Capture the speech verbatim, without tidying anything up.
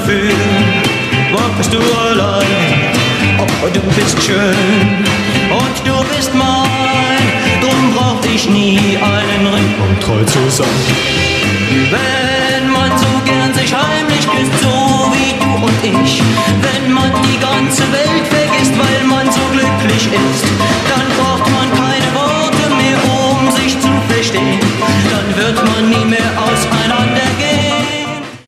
dafür wartest du allein. Aber du bist schön und du bist mein, drum brauch ich nie einen Ring, um treu zu sein. Wenn man so gern sich heimlich küsst, so wie du und ich,